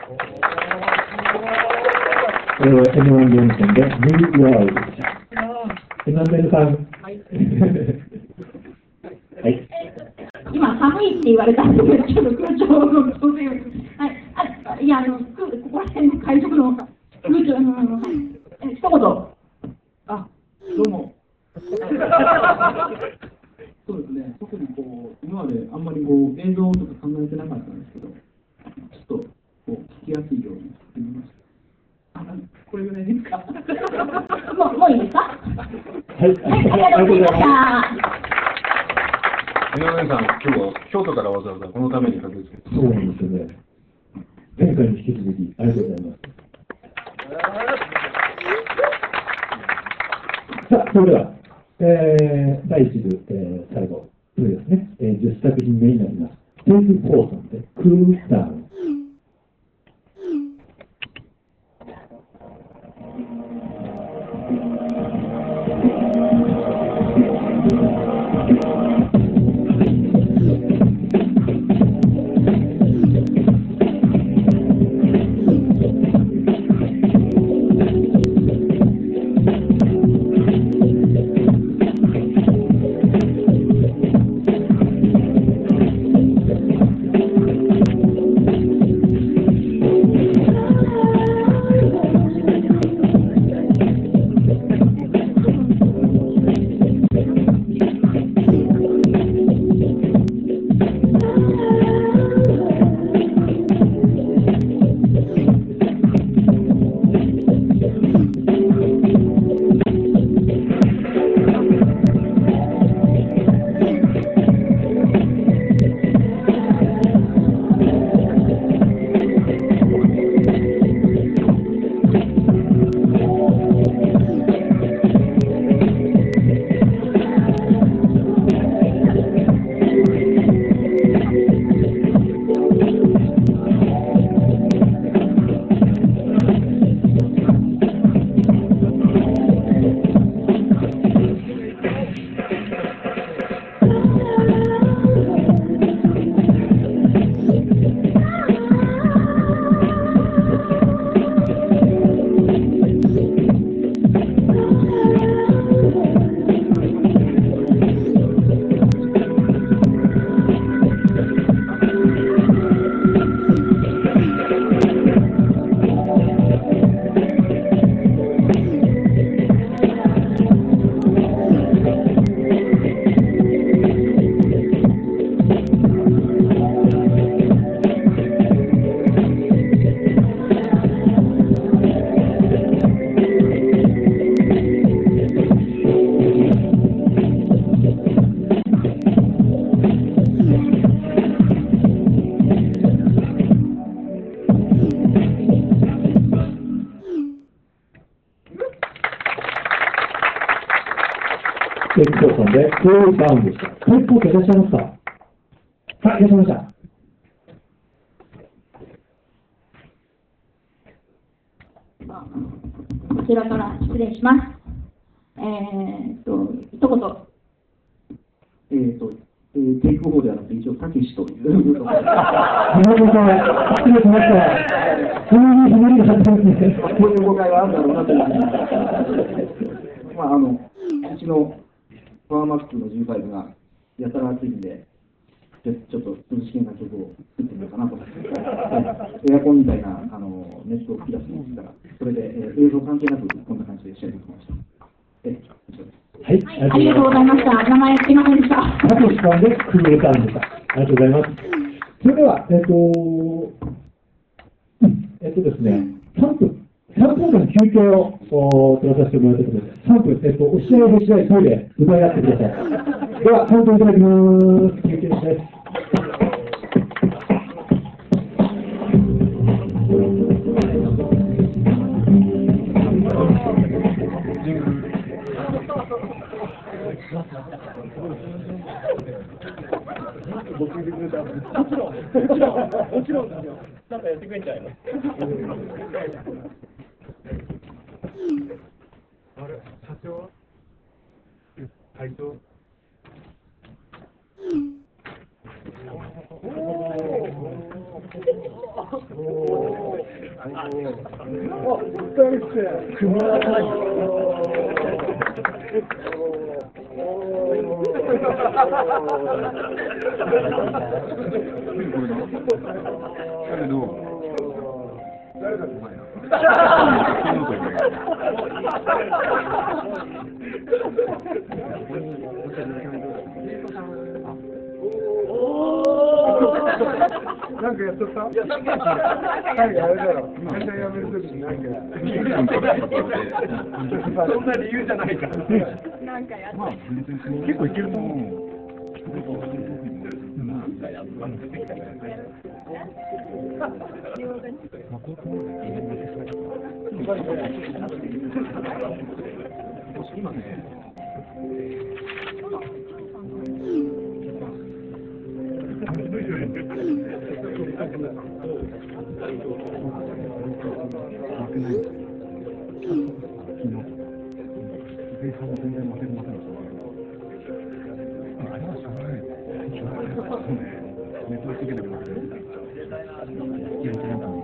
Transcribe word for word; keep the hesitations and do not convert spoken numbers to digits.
えー、エムワン 連戦でニューワールドでした。エムワン ベルさん。はい。はい。 今寒いって言われたんで、ちょっと空調の調整を。はい。あ、いや、あの、ここら辺の会場の空調の、はい。え、一言。 あ、どうも。そうですね。特にこう、今まであんまりこう、映像とか考えてなかったんですけど、ちょっと、こう、聞きやすいように作ってみました。あ、これぐらいですか。 もう、もういいですか。はい、ありがとうございました。 井上さん、今日は京都からわざわざこのために駆けつけて。 そうなんですよね。前回に引き続き、ありがとうございます。さあ、それでは、えー、だいいち部、えー、最後、これですね、えー、じゅっさく品目になります。テイクフォーさんで、クールダウン。テイクフォーさんで、クールダウンでした。テイクフォーっていらっしゃいますか。はい、いらっしゃいました。 こちらから失礼します。えー、っと、一言。 えーと、えー、テイクフォーではなくて、一応、たけしという。ごめんなさい。 失礼しました。そういうひねりがあったんですね。 こういう誤解があるんだろうなという。まあ、あの、うちのパワーマックの ジーファイブ がやたら暑いんで、ちょちょっと涼しげな曲を作ってみようかなと思って、エアコンみたいなあの熱を吹き出すものですから、それで、えー、映像関係なくこんな感じで仕上げてきました。えはい、 ありがとうございました。名前すいませんでした。 たけしさんでクールダウンでした。ありがとうございます。それでは、えっ、ー、と、うん、えっ、ー、とですね、さんぷん。さんぷんかん休憩を取らさせてもらうということで、さんぷん、えっと、お試合をしないトイレ、奪い合ってください。では、さんぷんいただきます。休憩です。もちろん、もちろん、もちろんですよ。なんかやってくれんじゃないの。あれ、社長は会長おーおーなんかやっとった？なんかあれだろ。会社辞めるときになんか。そんな理由じゃないから。なんかやった。結構いけると思う。なんかやった。今ね。ネットでつけてくれる。